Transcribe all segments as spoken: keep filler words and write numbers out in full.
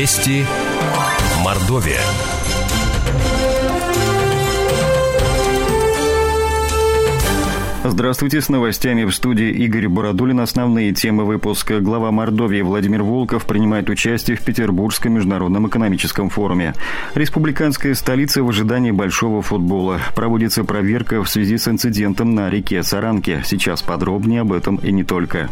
Вести Мордовия. Здравствуйте, с новостями в студии Игорь Бородулин. Основные темы выпуска. Глава Мордовии Владимир Волков принимает участие в Петербургском международном экономическом форуме. Республиканская столица в ожидании большого футбола. Проводится проверка в связи с инцидентом на реке Саранке. Сейчас подробнее об этом и не только.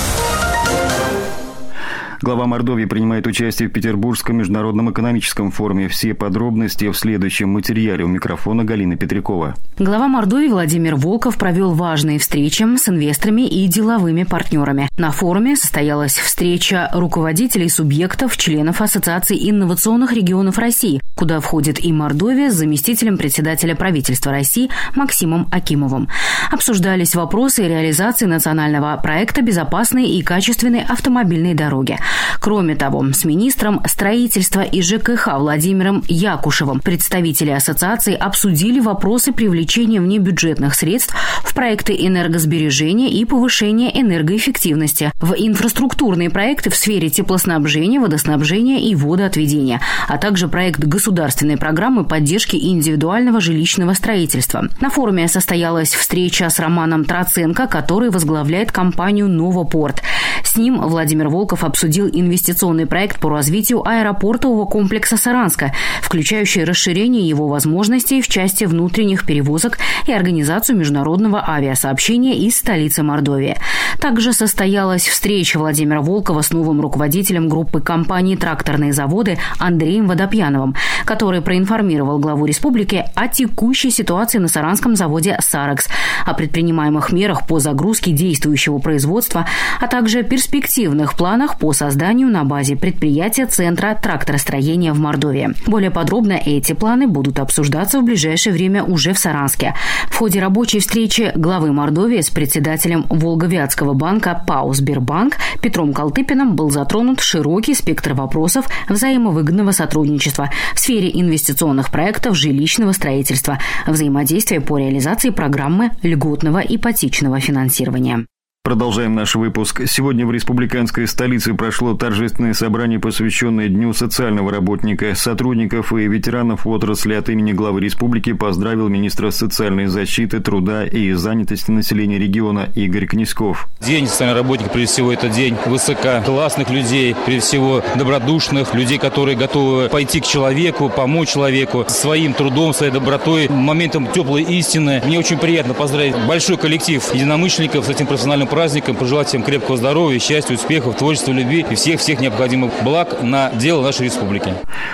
Глава Мордовии принимает участие в Петербургском международном экономическом форуме. Все подробности в следующем материале. У микрофона Галина Петрякова. Глава Мордовии Владимир Волков провел важные встречи с инвесторами и деловыми партнерами. На форуме состоялась встреча руководителей субъектов, членов Ассоциации инновационных регионов России, куда входит и Мордовия с заместителем председателя правительства России Максимом Акимовым. Обсуждались вопросы реализации национального проекта «Безопасные и качественные автомобильные дороги». Кроме того, с министром строительства и ЖКХ Владимиром Якушевым представители ассоциации обсудили вопросы привлечения внебюджетных средств в проекты энергосбережения и повышения энергоэффективности, в инфраструктурные проекты в сфере теплоснабжения, водоснабжения и водоотведения, а также проект государственной программы поддержки индивидуального жилищного строительства. На форуме состоялась встреча с Романом Троценко, который возглавляет компанию «Новопорт». С ним Владимир Волков обсудил инвестиционный проект по развитию аэропортового комплекса Саранска, включающий расширение его возможностей в части внутренних перевозок и организацию международного авиасообщения из столицы Мордовии. Также состоялась встреча Владимира Волкова с новым руководителем группы компаний «Тракторные заводы» Андреем Водопьяновым, который проинформировал главу республики о текущей ситуации на саранском заводе «Сарекс», о предпринимаемых мерах по загрузке действующего производства, а также перспективных планах по созданию на базе предприятия Центра тракторостроения в Мордовии. Более подробно эти планы будут обсуждаться в ближайшее время уже в Саранске. В ходе рабочей встречи главы Мордовии с председателем Волговятского банка ПАО «Сбербанк» Петром Калтыпиным был затронут широкий спектр вопросов взаимовыгодного сотрудничества в сфере инвестиционных проектов жилищного строительства, взаимодействия по реализации программы льготного ипотечного финансирования. Продолжаем наш выпуск. Сегодня в республиканской столице прошло торжественное собрание, посвященное Дню социального работника. Сотрудников и ветеранов отрасли от имени главы республики поздравил министр социальной защиты, труда и занятости населения региона Игорь Князьков. День социального работника, прежде всего, это день высококлассных людей, прежде всего, добродушных, людей, которые готовы пойти к человеку, помочь человеку своим трудом, своей добротой, моментом теплой истины. Мне очень приятно поздравить большой коллектив единомышленников с этим профессиональным праздником, пожелать всем крепкого здоровья, счастья, успехов, творчества, любви и всех-всех необходимых благ на дело нашей республики.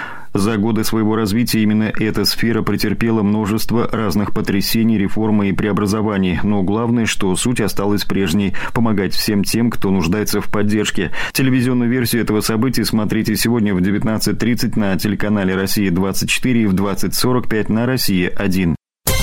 За годы своего развития именно эта сфера претерпела множество разных потрясений, реформ и преобразований. Но главное, что суть осталась прежней – помогать всем тем, кто нуждается в поддержке. Телевизионную версию этого события смотрите сегодня в девятнадцать тридцать на телеканале «Россия двадцать четыре» и в двадцать сорок пять на «Россия один».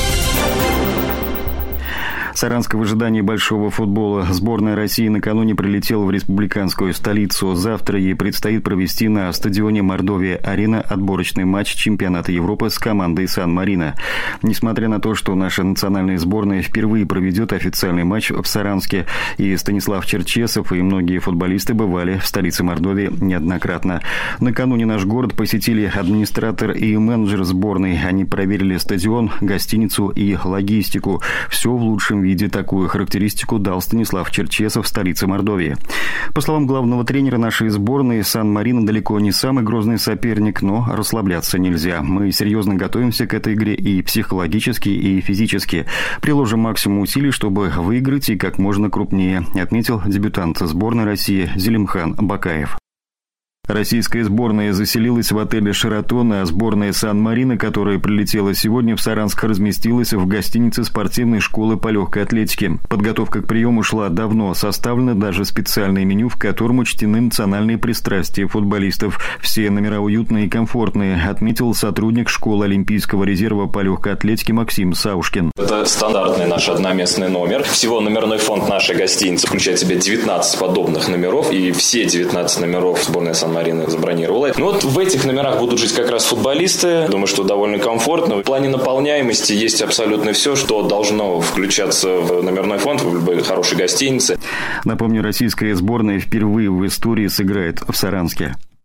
Саранск в ожидании большого футбола. Сборная России накануне прилетела в республиканскую столицу. Завтра ей предстоит провести на стадионе Мордовия-Арена отборочный матч чемпионата Европы с командой Сан-Марино. Несмотря на то, что наша национальная сборная впервые проведет официальный матч в Саранске, и Станислав Черчесов, и многие футболисты бывали в столице Мордовии неоднократно. Накануне наш город посетили администратор и менеджер сборной. Они проверили стадион, гостиницу и логистику. Все в лучшем виде. Такую характеристику дал Станислав Черчесов в столице Мордовии. По словам главного тренера нашей сборной, Сан-Марино далеко не самый грозный соперник, но расслабляться нельзя. Мы серьезно готовимся к этой игре и психологически, и физически. Приложим максимум усилий, чтобы выиграть и как можно крупнее, отметил дебютант сборной России Зелимхан Бакаев. Российская сборная заселилась в отеле «Шератон», а сборная Сан-Марино, которая прилетела сегодня в Саранск, разместилась в гостинице спортивной школы по легкой атлетике. Подготовка к приему шла давно, составлено даже специальное меню, в котором учтены национальные пристрастия футболистов. Все номера уютные и комфортные, отметил сотрудник школы Олимпийского резерва по легкой атлетике Максим Саушкин. Это стандартный наш одноместный номер. Всего номерной фонд нашей гостиницы включает в себя девятнадцать подобных номеров, и все девятнадцать номеров сборная Сан-Марино забронировала. Ну вот в этих номерах будут жить как раз футболисты. Думаю, что довольно комфортно. В плане наполняемости есть абсолютно все, что должно включаться в номерной фонд в любой хорошей гостинице. Напомню, российская сборная впервые в истории сыграет в Саранске.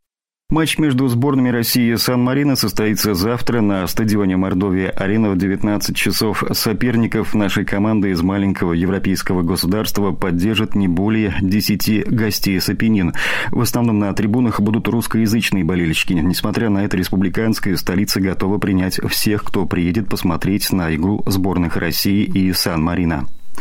Матч между сборными России и Сан-Марино состоится завтра на стадионе Мордовия-Арена в девятнадцать часов. Соперников нашей команды из маленького европейского государства поддержат не более десяти гостей с Апеннин. В основном на трибунах будут русскоязычные болельщики. Несмотря на это, республиканская столица готова принять всех, кто приедет посмотреть на игру сборных России и Сан-Марино.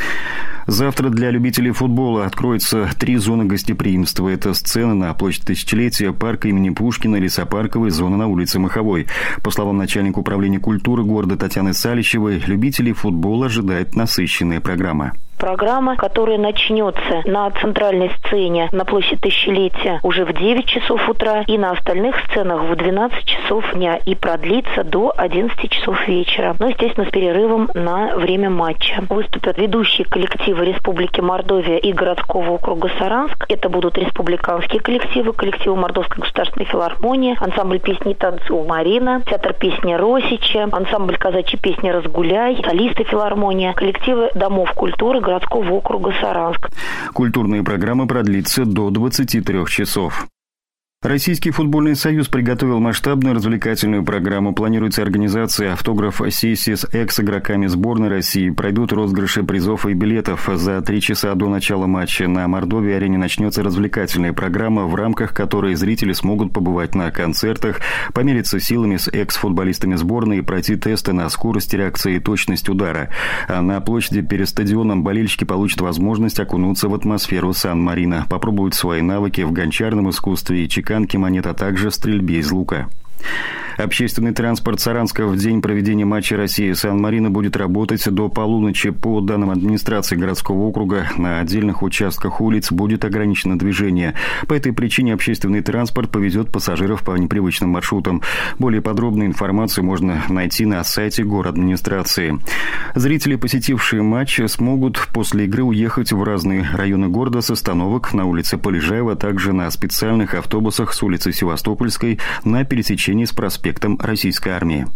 Завтра для любителей футбола откроются три зоны гостеприимства. Это сцена на площади Тысячелетия, парк имени Пушкина, лесопарковая зона на улице Маховой. По словам начальника управления культуры города Татьяны Салищевой, любителей футбола ожидает насыщенная программа. Программа, которая начнется на центральной сцене на площади Тысячелетия уже в девять часов утра и на остальных сценах в двенадцать часов дня и продлится до одиннадцати часов вечера. Ну, естественно, с перерывом на время матча. Выступят ведущие коллективы Республики Мордовия и городского округа Саранск. Это будут республиканские коллективы, коллективы Мордовской государственной филармонии, ансамбль песни и танцев «Марина», театр песни «Росича», ансамбль казачьей песни «Разгуляй», солисты филармонии, коллективы домов культуры городского округа Саранск. Культурная программа продлится до двадцати трёх часов. Российский футбольный союз приготовил масштабную развлекательную программу. Планируется организация автограф-сессии с экс-игроками сборной России. Пройдут розыгрыши призов и билетов. За три часа до начала матча на Мордовии-арене начнется развлекательная программа, в рамках которой зрители смогут побывать на концертах, помериться силами с экс-футболистами сборной и пройти тесты на скорость реакции и точность удара. А на площади перед стадионом болельщики получат возможность окунуться в атмосферу Сан-Марино, попробовать свои навыки в гончарном искусстве и чеканке монет, а также стрельбе из лука. Общественный транспорт Саранска в день проведения матча России и Сан-Марино будет работать до полуночи. По данным администрации городского округа, на отдельных участках улиц будет ограничено движение. По этой причине общественный транспорт повезет пассажиров по непривычным маршрутам. Более подробную информацию можно найти на сайте городадминистрации. Зрители, посетившие матч, смогут после игры уехать в разные районы города с остановок на улице Полежаева, а также на специальных автобусах с улицы Севастопольской на пересечении с проспектом Российской армии.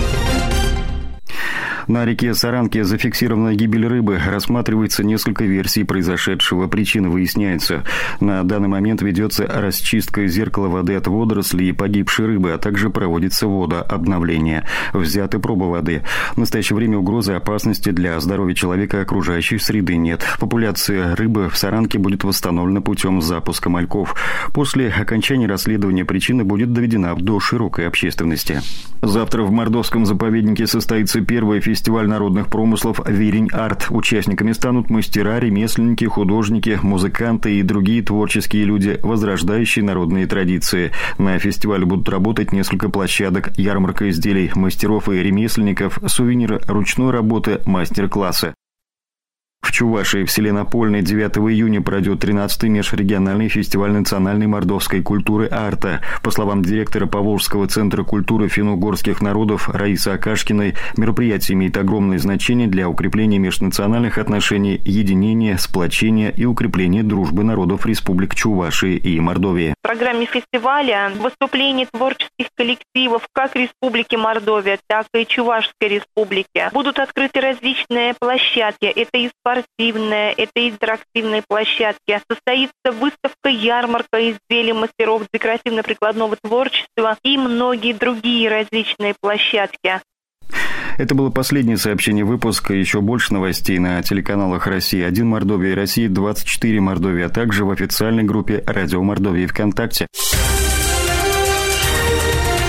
На реке Саранке зафиксирована гибель рыбы. Рассматривается несколько версий произошедшего. Причины выясняются. На данный момент ведется расчистка зеркала воды от водорослей и погибшей рыбы, а также проводится водообновление. Взяты пробы воды. В настоящее время угрозы опасности для здоровья человека и окружающей среды нет. Популяция рыбы в Саранке будет восстановлена путем запуска мальков. После окончания расследования причины будет доведена до широкой общественности. Завтра в Мордовском заповеднике состоится первая фестиваль Фестиваль народных промыслов «Вирень-Арт». Участниками станут мастера, ремесленники, художники, музыканты и другие творческие люди, возрождающие народные традиции. На фестивале будут работать несколько площадок, ярмарка изделий мастеров и ремесленников, сувениры ручной работы, мастер-классы. В Чувашии в селе Напольное девятого июня пройдет тринадцатый межрегиональный фестиваль национальной мордовской культуры «Арта». По словам директора Поволжского центра культуры финно-угорских народов Раисы Акашкиной, мероприятие имеет огромное значение для укрепления межнациональных отношений, единения, сплочения и укрепления дружбы народов республик Чувашии и Мордовии. В программе фестиваля выступления творческих коллективов как Республики Мордовия, так и Чувашской Республики. Будут открыты различные площадки. Это и спортивные, это и интерактивные площадки. Состоится выставка-ярмарка изделий мастеров декоративно-прикладного творчества и многие другие различные площадки. Это было последнее сообщение выпуска. Еще больше новостей на телеканалах «Россия один Мордовия» и «Россия двадцать четыре Мордовия», а также в официальной группе «Радио Мордовия» ВКонтакте.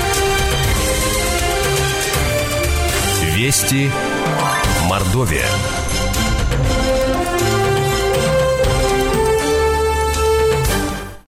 Вести Мордовия.